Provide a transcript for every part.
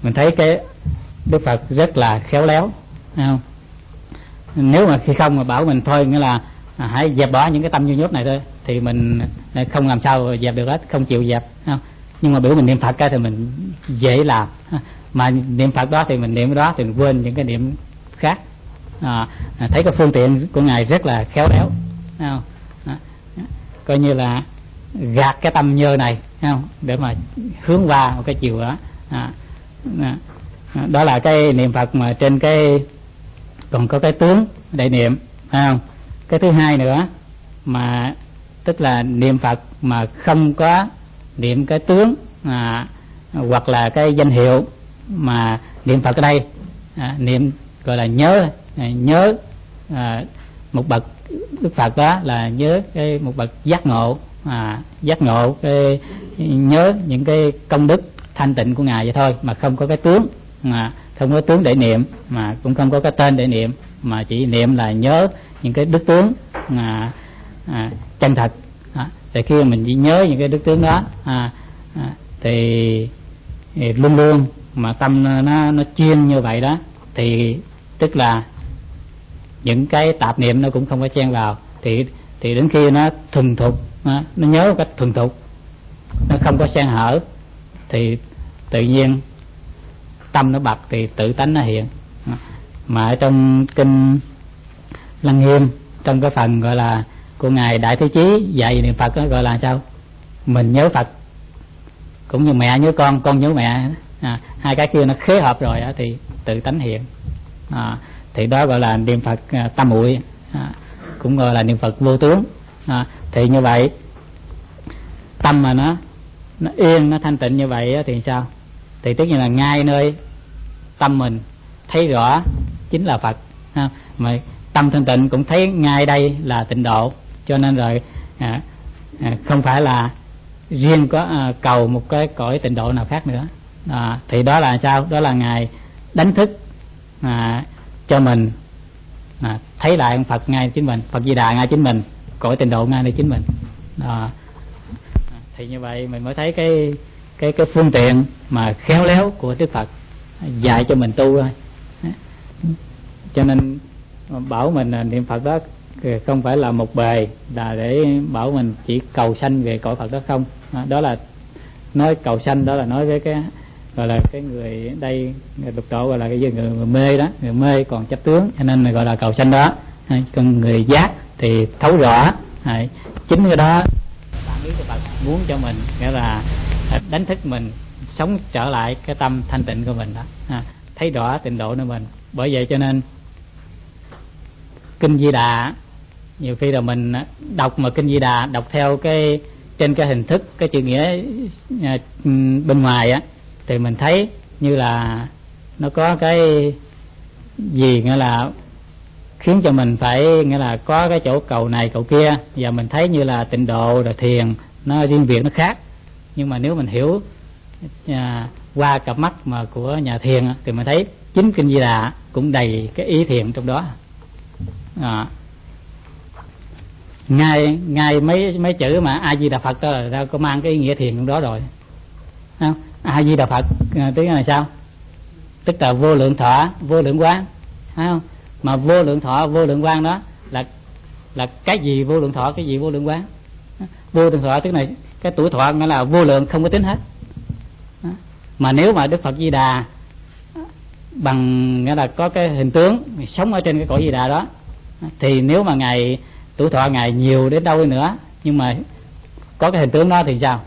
mình thấy cái Đức Phật rất là khéo léo, thấy không? Nếu mà khi không mà bảo mình thôi, nghĩa là hãy dẹp bỏ những cái tâm nhu nhốt này thôi, thì mình không làm sao dẹp được hết, không chịu dẹp, không? Nhưng mà biểu mình niệm Phật cái thì mình dễ làm, mà niệm Phật đó thì mình niệm đó thì mình quên những cái niệm khác. Thấy cái phương tiện của Ngài rất là khéo léo, không? Coi như là gạt cái tâm nhơ này, không, để mà hướng qua một cái chiều đó. Đó là cái niệm Phật mà trên cái còn có cái tướng để niệm, phải không? Cái thứ hai nữa mà tức là niệm Phật mà không có niệm cái tướng hoặc là cái danh hiệu, mà niệm Phật ở đây niệm gọi là nhớ một bậc Đức Phật, đó là nhớ cái một bậc giác ngộ, giác ngộ cái nhớ những cái công đức thanh tịnh của Ngài vậy thôi, mà không có cái tướng, mà không có tướng để niệm, mà cũng không có cái tên để niệm, mà chỉ niệm là nhớ những cái đức tướng chân thật. Thì khi mình chỉ nhớ những cái đức tướng đó thì luôn luôn mà tâm nó chuyên như vậy đó, thì tức là những cái tạp niệm nó cũng không có chen vào, thì đến khi nó thuần thục, nó nhớ một cách thuần thục, nó không có xen hở, thì tự nhiên tâm nó bật, thì tự tánh nó hiện. Mà ở trong kinh Lăng Nghiêm, trong cái phần gọi là của Ngài Đại Thế Chí dạy niệm Phật đó, gọi là sao? Mình nhớ Phật cũng như mẹ nhớ con nhớ mẹ, hai cái kia nó khế hợp rồi đó, thì tự tánh hiện. Thì đó gọi là niệm Phật tam muội, cũng gọi là niệm Phật vô tướng. Thì như vậy tâm mà nó yên, nó thanh tịnh như vậy đó, thì sao? Thì tất nhiên là ngay nơi tâm mình thấy rõ chính là Phật, mà tâm thanh tịnh cũng thấy ngay đây là tịnh độ. Cho nên rồi không phải là riêng có cầu một cái cõi tịnh độ nào khác nữa. Thì đó là sao? Đó là Ngài đánh thức cho mình thấy lại ông Phật ngay chính mình, Phật Di Đà ngay chính mình, cõi tịnh độ ngay nơi chính mình. Thì như vậy mình mới thấy cái phương tiện mà khéo léo của Đức Phật dạy cho mình tu thôi. Cho nên bảo mình niệm Phật đó không phải là một bề là để bảo mình chỉ cầu sanh về cõi Phật đó không. Đó là nói cầu sanh, đó là nói với cái gọi là cái người đây lục độ gọi là cái người mê đó, người mê còn chấp tướng, cho nên gọi là cầu sanh đó. Còn người giác thì thấu rõ, chính cái đó bản ý của Phật muốn cho mình, nghĩa là đánh thức mình sống trở lại cái tâm thanh tịnh của mình đó, thấy rõ tịnh độ của mình. Bởi vậy cho nên kinh Di Đà nhiều khi là mình đọc mà kinh Di Đà đọc theo cái trên cái hình thức, cái chữ nghĩa bên ngoài á, thì mình thấy như là nó có cái gì nghĩa là khiến cho mình phải nghĩa là có cái chỗ cầu này cầu kia, và mình thấy như là tịnh độ rồi thiền nó riêng biệt, nó khác. Nhưng mà nếu mình hiểu qua cặp mắt mà của nhà thiền thì mình thấy chính kinh Di Đà cũng đầy cái ý thiền trong đó. Ngay mấy chữ mà A Di Đà Phật đó là có mang cái ý nghĩa thiền trong đó rồi, không? A Di Đà Phật tiếng là sao? Tức là vô lượng thọ, vô lượng quang, phải không? Mà vô lượng thọ, vô lượng quang đó là cái gì vô lượng thọ, cái gì vô lượng quang? Vô lượng thọ tức là cái tuổi thọ nghĩa là vô lượng, không có tính hết. Mà nếu mà Đức Phật Di Đà bằng nghĩa là có cái hình tướng sống ở trên cái cõi Di Đà đó, thì nếu mà Ngài tuổi thọ Ngài nhiều đến đâu nữa, nhưng mà có cái hình tướng đó thì sao?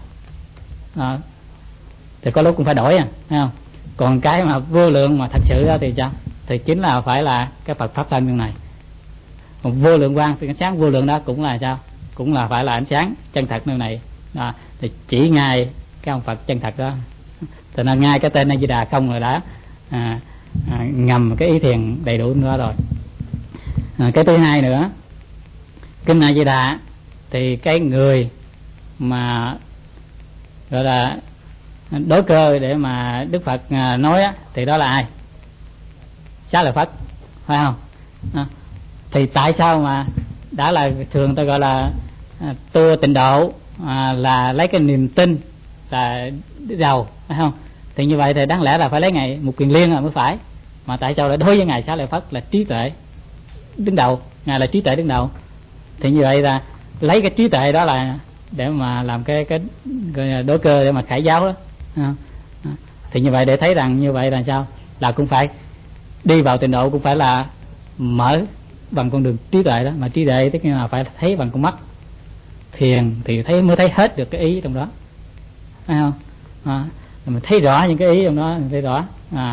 Thì có lúc cũng phải đổi, thấy không? Còn cái mà vô lượng mà thật sự đó thì sao? Thì chính là phải là cái Phật pháp thân như này. Còn vô lượng quang thì ánh sáng vô lượng đó cũng là sao? Cũng là phải là ánh sáng chân thật như này. Thì chỉ ngay cái ông Phật chân thật đó. Cho nên ngay cái tên A Di Đà không rồi đã ngầm cái ý thiền đầy đủ nữa rồi. Cái thứ hai nữa, kinh A Di Đà thì cái người mà gọi là đối cơ để mà Đức Phật nói á, thì đó là ai? Xá Lợi Phất, phải không? Thì tại sao mà đã là thường ta gọi là tu tịnh độ là lấy cái niềm tin là đầu, phải không? Thì như vậy thì đáng lẽ là phải lấy Ngài Mục Kiền Liên mới phải, mà tại sao lại đối với Ngài Xá Lợi Phất là trí tuệ đứng đầu, Ngài là trí tuệ đứng đầu. Thì như vậy là lấy cái trí tuệ đó là để mà làm cái đối cơ để mà khải giáo đó. Thì như vậy để thấy rằng như vậy là sao, là cũng phải đi vào tịnh độ cũng phải là mở bằng con đường trí tuệ đó, mà trí tuệ tức là phải thấy bằng con mắt. Thiền thì thấy mới thấy hết được cái ý trong đó, thấy không? Mình thấy rõ những cái ý trong đó, mình thấy rõ.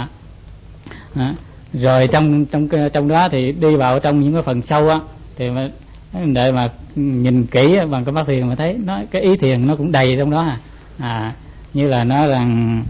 Rồi trong đó thì đi vào trong những cái phần sâu á, thì để mà nhìn kỹ bằng cái mắt thiền mà thấy nó cái ý thiền nó cũng đầy trong đó. Như là nói rằng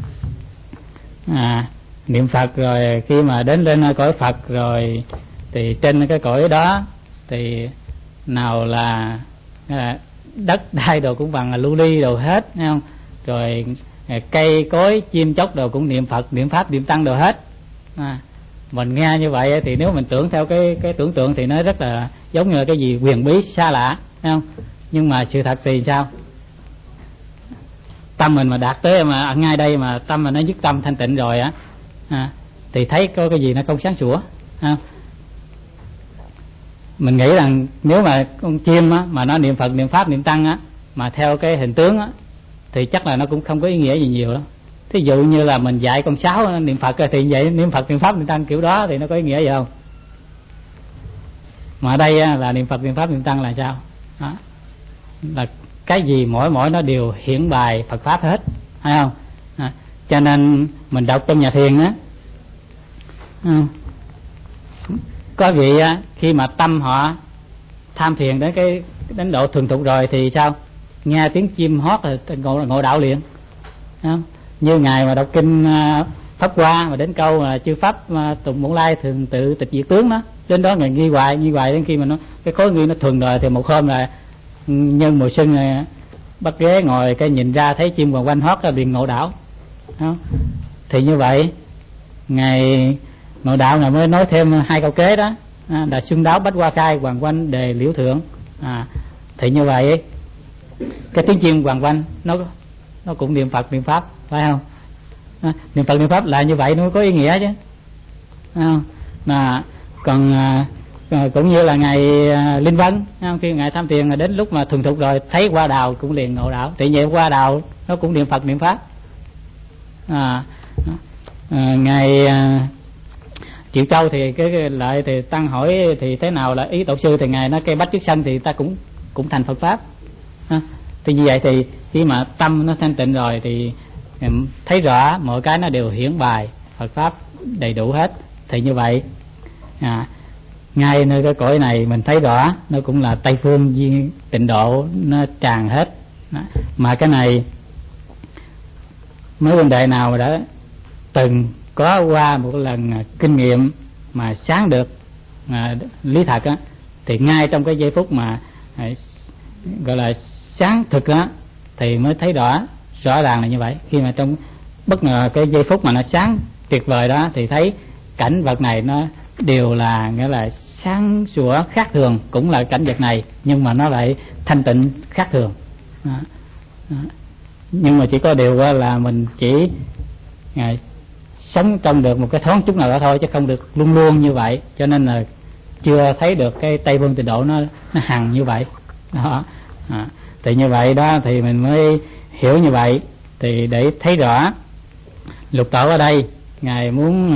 niệm Phật rồi khi mà đến lên cõi Phật rồi thì trên cái cõi đó thì nào là đất đai đồ cũng bằng là lưu ly đồ hết, thấy không? Rồi cây cối chim chóc đồ cũng niệm Phật, niệm Pháp, niệm Tăng đồ hết. Mình nghe như vậy thì nếu mình tưởng theo cái tưởng tượng thì nó rất là giống như là cái gì huyền bí xa lạ, thấy không? Nhưng mà sự thật thì sao? Tâm mình mà đạt tới mà ngay đây mà tâm mà nó dứt tâm thanh tịnh rồi thì thấy có cái gì nó không sáng sủa. Mình nghĩ rằng nếu mà con chim mà nó niệm Phật, niệm Pháp, niệm Tăng mà theo cái hình tướng thì chắc là nó cũng không có ý nghĩa gì nhiều đâu. Thí dụ như là mình dạy con sáo niệm Phật thì vậy, niệm Phật, niệm Pháp, niệm Tăng kiểu đó thì nó có ý nghĩa gì không? Mà ở đây là niệm Phật, niệm Pháp, niệm Tăng là sao? Là cái gì mỗi nó đều hiển bài Phật Pháp hết, phải không? Cho nên mình đọc trong nhà thiền có vị khi mà tâm họ tham thiền đến độ thuần thục rồi thì sao? Nghe tiếng chim hót là ngộ đạo liền, không? Như ngài mà đọc kinh Pháp Hoa mà đến câu là chư pháp tụng bổn lai thường tự tịch diệt tướng đó, đến đó ngài nghi hoài đến khi mà nó cái khối nghi nó thuần rồi thì một hôm là nhân mùa xuân này bắt ghế ngồi cái nhìn ra thấy chim hoàng quanh hót là liền ngộ đạo, không? Thì như vậy ngài ngộ đạo này mới nói thêm hai câu kế đó, là xuân đáo bách hoa khai, hoàng quanh đề liễu thượng. Thì như vậy cái tiếng chim hoàng quanh nó cũng niệm Phật, niệm Pháp, phải không? Niệm Phật, niệm Pháp là như vậy nó mới có ý nghĩa chứ, không? Mà còn cũng như là ngài Linh Vân, khi ngài tham thiền đến lúc mà thuần thục rồi thấy hoa đào cũng liền ngộ đạo. Thì vậy hoa đào nó cũng niệm Phật, niệm Pháp. Ngài Triệu Châu thì cái lại thì tăng hỏi thì thế nào là ý tổ sư, thì ngài nói cây bách trước sân thì ta cũng thành Phật Pháp. Thì như vậy thì khi mà tâm nó thanh tịnh rồi thì thấy rõ mọi cái nó đều hiển bài Phật Pháp đầy đủ hết. Thì như vậy ngay nơi cái cõi này mình thấy rõ nó cũng là Tây Phương duyên tịnh độ nó tràn hết. Mà cái này mấy vấn đề nào đã từng có qua một lần kinh nghiệm mà sáng được lý thật thì ngay trong cái giây phút mà gọi là sáng thực thì mới thấy rõ ràng là như vậy. Khi mà trong bất ngờ cái giây phút mà nó sáng tuyệt vời đó thì thấy cảnh vật này nó đều là nghĩa là sáng sủa khác thường, cũng là cảnh vật này nhưng mà nó lại thanh tịnh khác thường. Nhưng mà chỉ có điều là mình chỉ sống trong được một cái thoáng chút nào đó thôi, chứ không được luôn luôn như vậy, cho nên là chưa thấy được cái Tây Phương tịnh độ nó hằng như vậy đó. Thì như vậy đó thì mình mới hiểu như vậy. Thì để thấy rõ Lục Tổ ở đây ngài muốn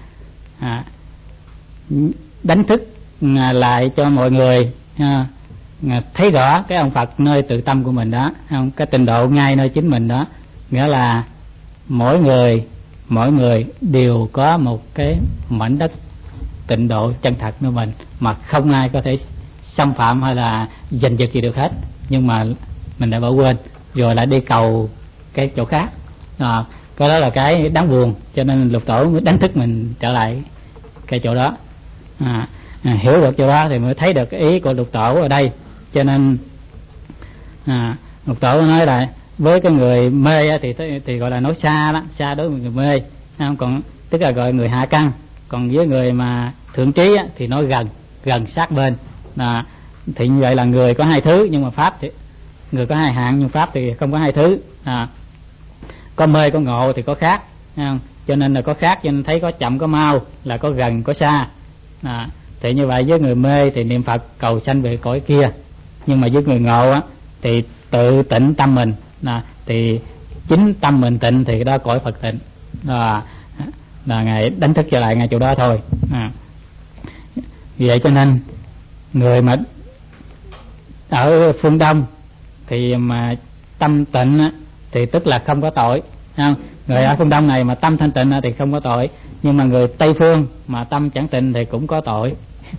đánh thức lại cho mọi người thấy rõ cái ông Phật nơi tự tâm của mình đó, không? Cái tịnh độ ngay nơi chính mình đó, nghĩa là mỗi người đều có một cái mảnh đất tịnh độ chân thật của mình mà không ai có thể xâm phạm hay là giành giật gì được hết. Nhưng mà mình đã bỏ quên rồi lại đi cầu cái chỗ khác, cái đó là cái đáng buồn. Cho nên Lục Tổ mới đánh thức mình trở lại cái chỗ đó. Hiểu được chỗ đó thì mới thấy được cái ý của Lục Tổ ở đây. Cho nên Lục Tổ nói là với cái người mê thì gọi là nói xa đó, xa đối với người mê, không? Còn tức là gọi người hạ căn. Còn với người mà thượng trí thì nói gần sát bên. Thì như vậy là người có hai thứ, nhưng mà pháp thì người có hai hạng, nhưng pháp thì không có hai thứ. Có mê có ngộ thì có khác. không? Cho nên là có khác, cho nên thấy có chậm có mau, là có gần có xa. Thì như vậy với người mê thì niệm Phật cầu sanh về cõi kia, nhưng mà với người ngộ á thì tự tịnh tâm mình, thì chính tâm mình tịnh thì đó cõi Phật tịnh, là ngài đánh thức trở lại ngay chỗ đó thôi. Vì vậy cho nên người mà ở phương Đông thì mà tâm tịnh á, thì tức là không có tội, không? Người ở phương Đông này mà tâm thanh tịnh thì không có tội, nhưng mà người Tây phương mà tâm chẳng tịnh thì cũng có tội.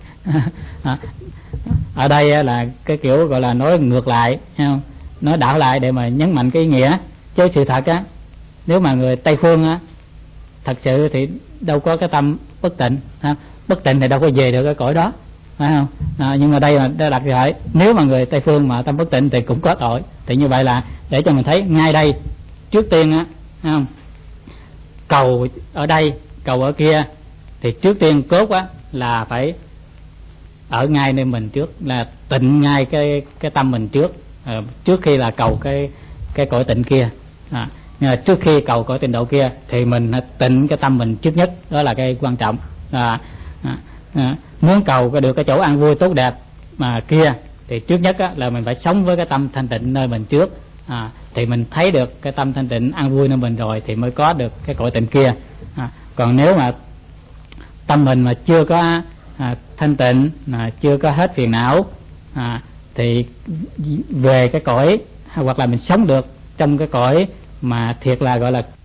Ở đây là cái kiểu gọi là nói ngược lại, không? Nói đảo lại để mà nhấn mạnh cái ý nghĩa. Chứ sự thật á, nếu mà người Tây phương á thật sự thì đâu có cái tâm bất tịnh, bất tịnh thì đâu có về được cái cõi đó, phải không? Nhưng mà đây là đặt lại, nếu mà người Tây phương mà tâm bất tịnh thì cũng có tội. Thì như vậy là để cho mình thấy ngay đây, trước tiên á, không? Cầu ở đây, cầu ở kia, thì trước tiên cốt á là phải ở ngay nơi mình trước, là tịnh ngay cái tâm mình trước, trước khi là cầu cái cõi tịnh kia. Nhưng mà trước khi cầu cõi tịnh độ kia thì mình tịnh cái tâm mình trước nhất, đó là cái quan trọng. Muốn cầu được cái chỗ an vui tốt đẹp mà kia thì trước nhất á, là mình phải sống với cái tâm thanh tịnh nơi mình trước. Thì mình thấy được cái tâm thanh tịnh an vui nơi mình rồi thì mới có được cái cõi tịnh kia. Còn nếu mà tâm mình mà chưa có thanh tịnh, chưa có hết phiền não, thì về cái cõi, hoặc là mình sống được trong cái cõi mà thiệt là gọi là